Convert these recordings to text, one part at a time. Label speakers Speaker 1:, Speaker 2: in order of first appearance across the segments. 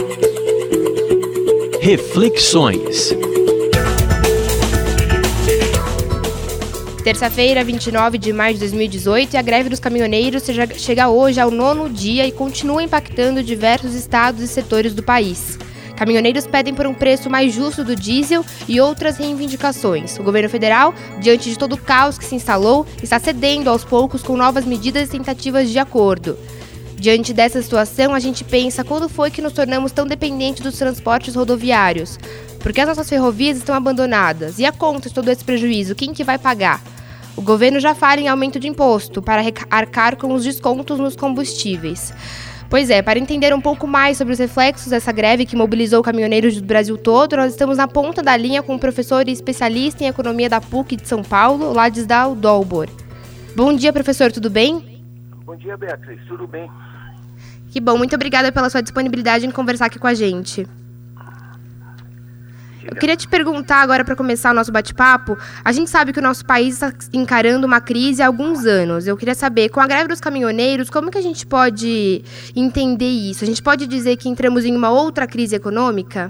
Speaker 1: Reflexões.
Speaker 2: Terça-feira, 29 de maio de 2018, e a greve dos caminhoneiros chega hoje ao 9º dia e continua impactando diversos estados e setores do país. Caminhoneiros pedem por um preço mais justo do diesel e outras reivindicações. O governo federal, diante de todo o caos que se instalou, está cedendo aos poucos com novas medidas e tentativas de acordo. Diante dessa situação, a gente pensa quando foi que nos tornamos tão dependentes dos transportes rodoviários? Porque as nossas ferrovias estão abandonadas. E a conta de todo esse prejuízo, quem que vai pagar? O governo já fala em aumento de imposto para arcar com os descontos nos combustíveis. Pois é, para entender um pouco mais sobre os reflexos dessa greve que mobilizou caminhoneiros do Brasil todo, nós estamos na ponta da linha com o professor e especialista em economia da PUC de São Paulo, Ladislau Dolbor. Bom dia, professor, tudo bem?
Speaker 3: Bom dia, Beatriz, tudo bem?
Speaker 2: Que bom, muito obrigada pela sua disponibilidade em conversar aqui com a gente. Eu queria te perguntar agora, para começar o nosso bate-papo, a gente sabe que o nosso país está encarando uma crise há alguns anos. Eu queria saber, com a greve dos caminhoneiros, como que a gente pode entender isso? A gente pode dizer que entramos em uma outra crise econômica?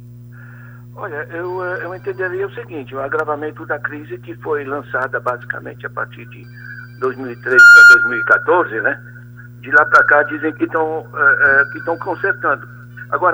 Speaker 3: Olha, eu entenderia o seguinte, o agravamento da crise que foi lançada basicamente a partir de 2013 para 2014, né? De lá para cá dizem que estão consertando. Agora,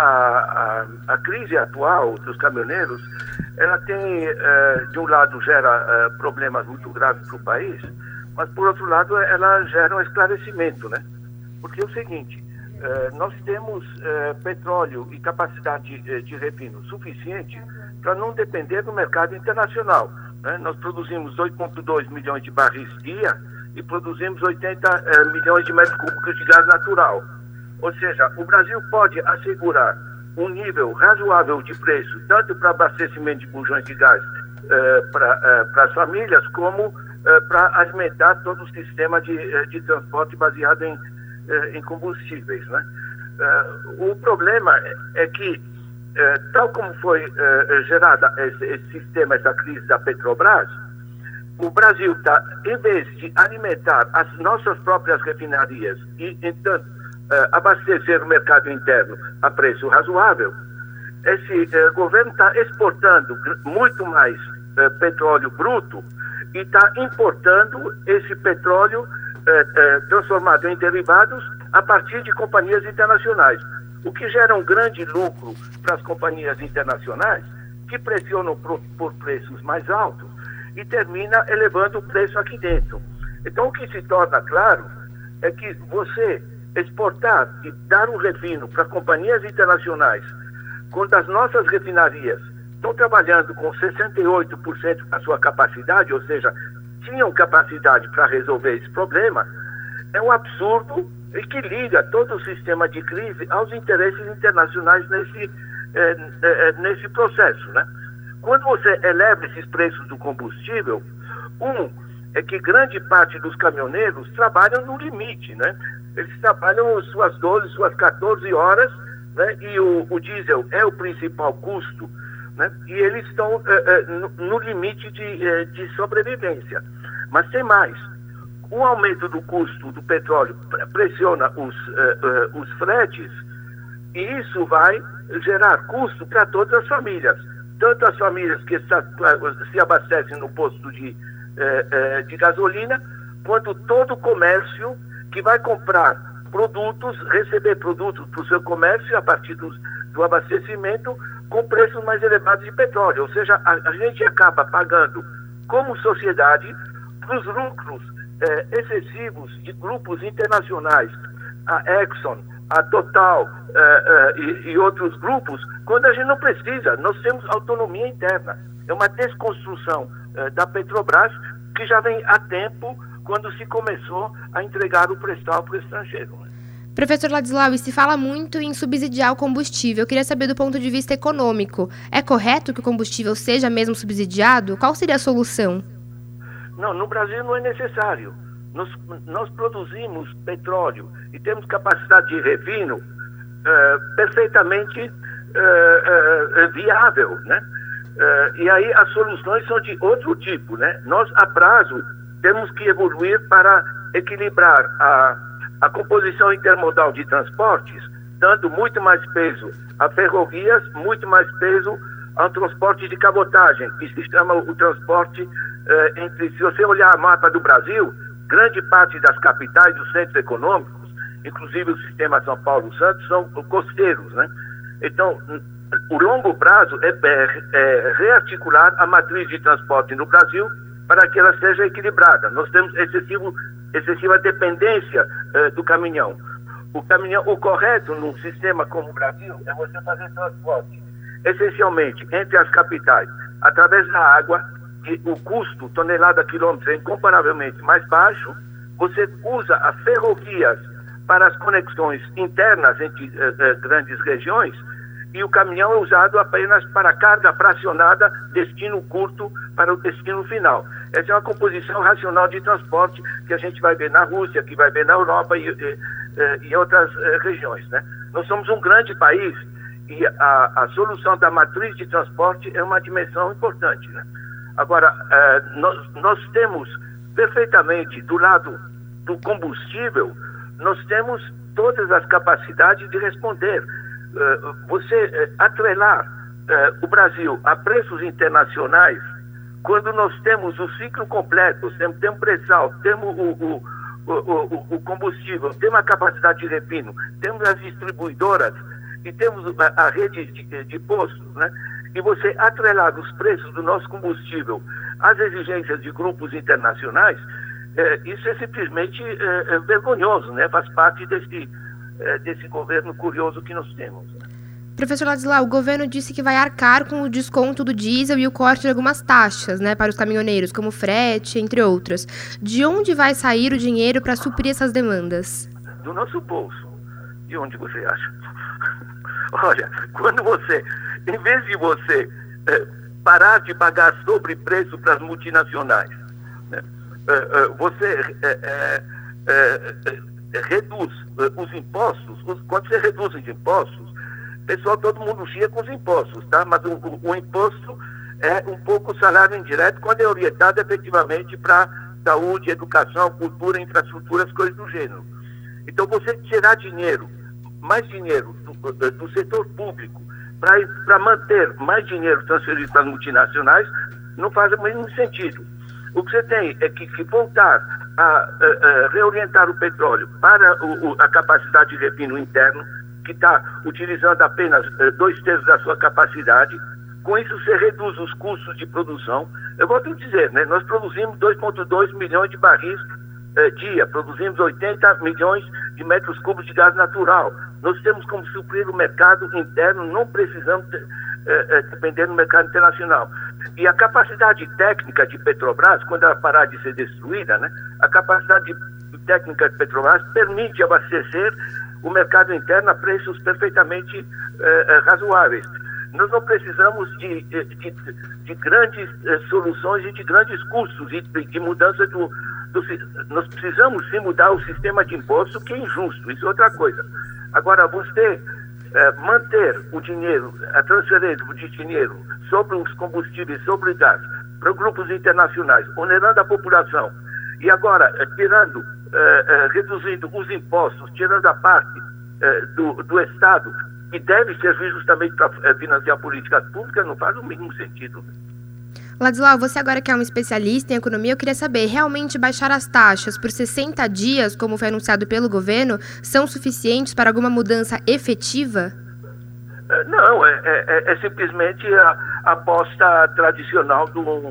Speaker 3: a crise atual dos caminhoneiros, ela tem, de um lado, gera problemas muito graves para o país, mas, por outro lado, ela gera um esclarecimento, né? Porque é o seguinte, nós temos petróleo e capacidade de refino suficiente para não depender do mercado internacional, né? Nós produzimos 2,2 milhões de barris dia e produzimos 80 milhões de metros cúbicos de gás natural. Ou seja, o Brasil pode assegurar um nível razoável de preço, tanto para abastecimento de bujões de gás para as famílias, como para alimentar todo o sistema de transporte baseado em combustíveis, né? O problema é que, tal como foi gerada esse sistema, essa crise da Petrobras, o Brasil está, em vez de alimentar as nossas próprias refinarias e, então, abastecer o mercado interno a preço razoável, esse governo está exportando muito mais petróleo bruto e está importando esse petróleo transformado em derivados a partir de companhias internacionais, o que gera um grande lucro para as companhias internacionais que pressionam por preços mais altos e termina elevando o preço aqui dentro. Então, o que se torna claro é que você exportar e dar um refino para companhias internacionais, quando as nossas refinarias estão trabalhando com 68% da sua capacidade, ou seja, tinham capacidade para resolver esse problema, é um absurdo e que liga todo o sistema de crise aos interesses internacionais nesse processo, né? Quando você eleva esses preços do combustível, é que grande parte dos caminhoneiros trabalham no limite, né? Eles trabalham suas 12, suas 14 horas, né? E o diesel é o principal custo, né? E eles estão no limite de sobrevivência. Mas tem mais. O aumento do custo do petróleo pressiona os fretes e isso vai gerar custo para todas as famílias. Tanto as famílias que se abastecem no posto de gasolina, quanto todo o comércio que vai comprar produtos, receber produtos para o seu comércio a partir do abastecimento com preços mais elevados de petróleo. Ou seja, a gente acaba pagando como sociedade para os lucros excessivos de grupos internacionais, a Exxon, a Total e outros grupos, quando a gente não precisa. Nós temos autonomia interna. É uma desconstrução da Petrobras que já vem há tempo, quando se começou a entregar o pré-sal para o estrangeiro.
Speaker 2: Professor Ladislau, e se fala muito em subsidiar o combustível. Eu queria saber do ponto de vista econômico. É correto que o combustível seja mesmo subsidiado? Qual seria a solução?
Speaker 3: Não, no Brasil não é necessário. Nós produzimos petróleo e temos capacidade de refino perfeitamente viável, né? E aí as soluções são de outro tipo, né? Nós, a prazo, temos que evoluir para equilibrar a composição intermodal de transportes dando muito mais peso a ferrovias, muito mais peso ao transporte de cabotagem, que se chama o transporte se você olhar a mapa do Brasil, grande parte das capitais, dos centros econômicos, inclusive o sistema São Paulo-Santos, são costeiros, né? Então, o longo prazo é rearticular a matriz de transporte no Brasil para que ela seja equilibrada. Nós temos excessiva dependência do caminhão. O correto num sistema como o Brasil é você fazer transporte essencialmente entre as capitais, através da água, e o custo tonelada quilômetro é incomparavelmente mais baixo. Você usa as ferrovias para as conexões internas entre grandes regiões, e o caminhão é usado apenas para carga fracionada, destino curto para o destino final. Essa é uma composição racional de transporte que a gente vai ver na Rússia, que vai ver na Europa e outras regiões, né? Nós somos um grande país e a solução da matriz de transporte é uma dimensão importante, né? Agora, nós temos perfeitamente, do lado do combustível, nós temos todas as capacidades de responder. Você atrelar o Brasil a preços internacionais, quando nós temos o ciclo completo, temos pré-sal, temos o combustível, temos a capacidade de refino, temos as distribuidoras e temos a rede de postos, né? E você atrelar os preços do nosso combustível às exigências de grupos internacionais, isso é simplesmente vergonhoso, né? Faz parte desse governo curioso que nós temos.
Speaker 2: Professor Ladislau, o governo disse que vai arcar com o desconto do diesel e o corte de algumas taxas, né, para os caminhoneiros, como frete, entre outras. De onde vai sair o dinheiro para suprir essas demandas?
Speaker 3: Do nosso bolso. De onde você acha? Olha, quando você, em vez de você parar de pagar sobrepreço para as multinacionais, né, você reduz os impostos. Quando você reduz os impostos, pessoal, todo mundo chia com os impostos, tá? Mas o imposto é um pouco salário indireto quando é orientado efetivamente para saúde, educação, cultura, infraestruturas, coisas do gênero. Então, você tirar dinheiro, mais dinheiro do setor público para manter mais dinheiro transferido para as multinacionais não faz o mesmo sentido. O que você tem é que voltar a reorientar o petróleo para a capacidade de refino interno, que está utilizando apenas 2/3 da sua capacidade. Com isso, você reduz os custos de produção. Eu volto a dizer, né, nós produzimos 2,2 milhões de barris dia, produzimos 80 milhões de metros cúbicos de gás natural. Nós temos como suprir o mercado interno, não precisamos depender do mercado internacional. E a capacidade técnica de Petrobras, quando ela parar de ser destruída, né, a capacidade técnica de Petrobras permite abastecer o mercado interno a preços perfeitamente razoáveis. Nós não precisamos de grandes soluções e de grandes custos e de mudança nós precisamos sim mudar o sistema de imposto, que é injusto, isso é outra coisa. Agora, você manter o dinheiro, a transferência de dinheiro sobre os combustíveis, sobre o gás, para grupos internacionais, onerando a população, e agora reduzindo os impostos, tirando a parte do Estado, que deve servir justamente para financiar políticas públicas, não faz o mínimo sentido.
Speaker 2: Ladislau, você agora que é um especialista em economia, eu queria saber, realmente baixar as taxas por 60 dias, como foi anunciado pelo governo, são suficientes para alguma mudança efetiva?
Speaker 3: Não, é simplesmente a aposta tradicional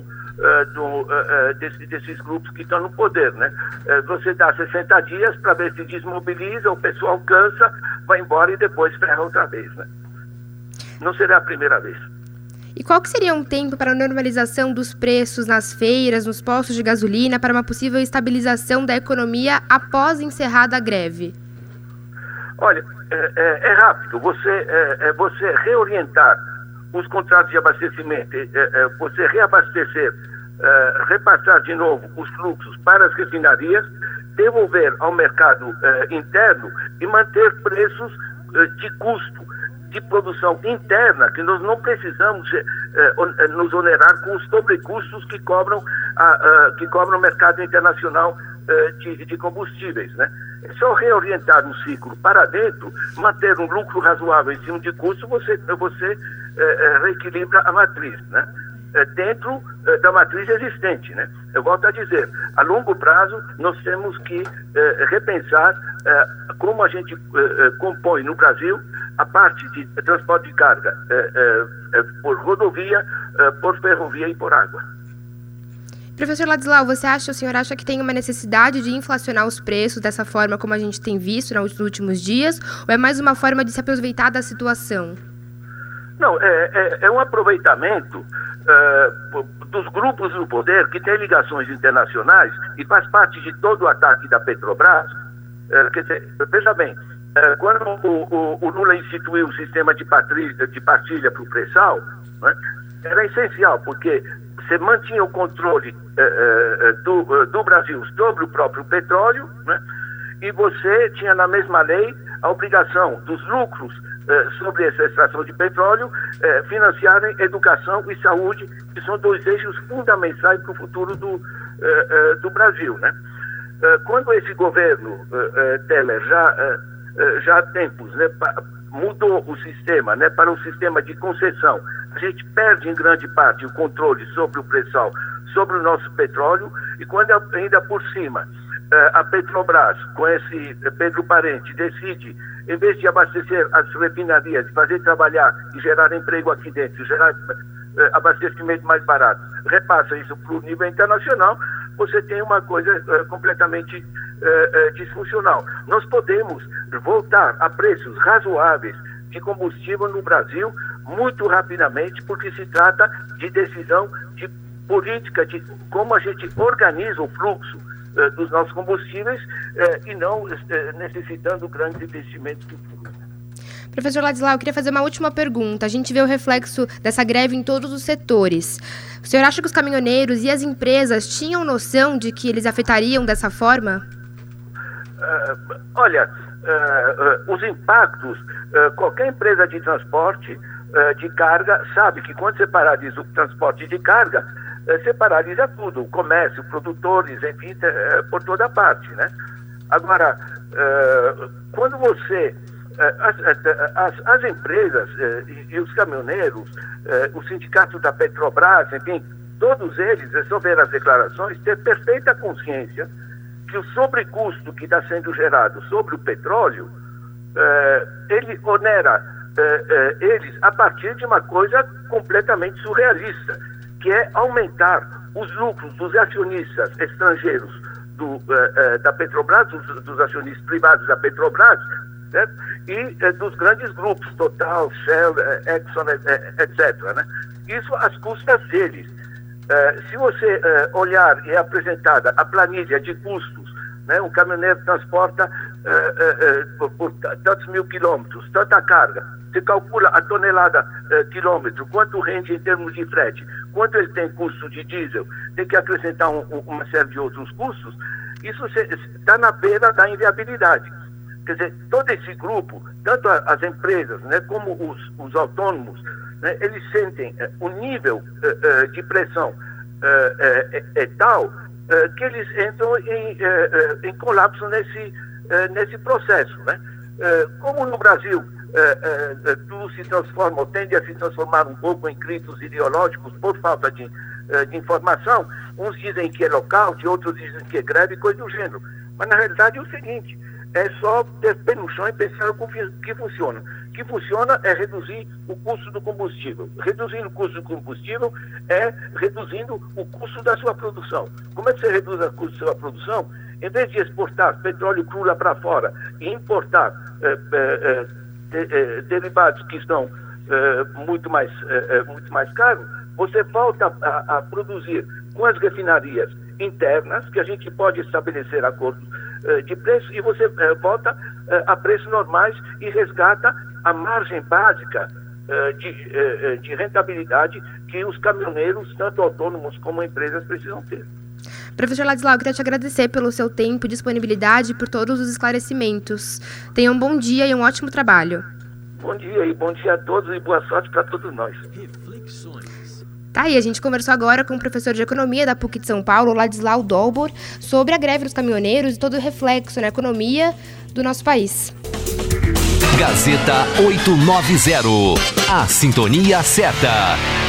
Speaker 3: desses grupos que estão no poder, né? Você dá 60 dias para ver se desmobiliza, o pessoal cansa, vai embora e depois ferra outra vez, né? Não será a primeira vez.
Speaker 2: E qual que seria um tempo para a normalização dos preços nas feiras, nos postos de gasolina, para uma possível estabilização da economia após encerrada a greve?
Speaker 3: Olha, é rápido. Você reorientar os contratos de abastecimento, você reabastecer, repassar de novo os fluxos para as refinarias, devolver ao mercado interno e manter preços de custo de produção interna, que nós não precisamos nos onerar com os sobrecustos que cobram o mercado internacional de combustíveis, né? É só reorientar o ciclo para dentro, manter um lucro razoável em cima de custo, você reequilibra a matriz, né? Dentro da matriz existente, né? Eu volto a dizer, a longo prazo nós temos que repensar como a gente compõe no Brasil a parte de transporte de carga por rodovia, por ferrovia e por água.
Speaker 2: Professor Ladislau, o senhor acha que tem uma necessidade de inflacionar os preços dessa forma como a gente tem visto nos últimos dias, ou é mais uma forma de se aproveitar da situação?
Speaker 3: Não, é um aproveitamento dos grupos do poder que têm ligações internacionais e faz parte de todo o ataque da Petrobras. Quer dizer, veja bem, quando o Lula instituiu o sistema de partilha para o pré-sal, né, era essencial, porque você mantinha o controle do Brasil sobre o próprio petróleo, né, e você tinha na mesma lei a obrigação dos lucros sobre essa extração de petróleo financiarem educação e saúde, que são dois eixos fundamentais para o futuro do Brasil, né? Quando esse governo Temer já há tempos, né, mudou o sistema, né, para um sistema de concessão, a gente perde em grande parte o controle sobre o pré-sal, sobre o nosso petróleo, e quando ainda por cima a Petrobras, com esse Pedro Parente, decide, em vez de abastecer as refinarias, fazer trabalhar e gerar emprego aqui dentro, gerar abastecimento mais barato, repassa isso para o nível internacional, você tem uma coisa completamente disfuncional. Nós podemos voltar a preços razoáveis de combustível no Brasil muito rapidamente, porque se trata de decisão de política, de como a gente organiza o fluxo dos nossos combustíveis e não necessitando grandes investimentos futuros.
Speaker 2: Professor Ladislau, eu queria fazer uma última pergunta. A gente vê o reflexo dessa greve em todos os setores. O senhor acha que os caminhoneiros e as empresas tinham noção de que eles afetariam dessa forma?
Speaker 3: Olha, os impactos, qualquer empresa de transporte de carga sabe que quando você paralisa o transporte de carga, você paralisa tudo, o comércio, produtores, enfim, por toda parte, né? Agora, quando você... As empresas e os caminhoneiros, o sindicato da Petrobras, enfim, todos eles, é só ver as declarações, ter perfeita consciência que o sobrecusto que está sendo gerado sobre o petróleo, ele onera eles a partir de uma coisa completamente surrealista, que é aumentar os lucros dos acionistas estrangeiros da Petrobras, dos acionistas privados da Petrobras, né? E dos grandes grupos, Total, Shell, Exxon, etc. Né? Isso às custas deles. Se você olhar e é apresentada a planilha de custos, né? Um caminhoneiro transporta por tantos mil quilômetros, tanta carga, você calcula a tonelada quilômetro, quanto rende em termos de frete, quanto ele tem custo de diesel, tem que acrescentar uma série de outros custos, isso está na beira da inviabilidade. Quer dizer, todo esse grupo, tanto as empresas, né, como os autônomos, né, eles sentem o nível de pressão é tal que eles entram em colapso nesse processo. Né? Como no Brasil tudo se transforma, ou tende a se transformar um pouco em gritos ideológicos por falta de informação, uns dizem que é lockout, outros dizem que é greve, coisa do gênero. Mas na realidade é o seguinte, é só ter pé no chão e pensar o que funciona. O que funciona é reduzir o custo do combustível. Reduzindo o custo do combustível é reduzindo o custo da sua produção. Como é que você reduz o custo da sua produção? Em vez de exportar petróleo cru lá para fora e importar derivados que estão muito mais caros, você volta a produzir com as refinarias internas, que a gente pode estabelecer acordos de preço, e você volta a preços normais e resgata a margem básica de rentabilidade que os caminhoneiros, tanto autônomos como empresas, precisam ter.
Speaker 2: Professor Ladislau, eu queria te agradecer pelo seu tempo e disponibilidade e por todos os esclarecimentos. Tenha um bom dia e um ótimo trabalho.
Speaker 3: Bom dia a todos e boa sorte para todos nós.
Speaker 1: Reflexões.
Speaker 2: Tá aí, a gente conversou agora com o professor de Economia da PUC de São Paulo, Ladislau Dolbor, sobre a greve dos caminhoneiros e todo o reflexo na economia do nosso país.
Speaker 1: Gazeta 890, a sintonia certa.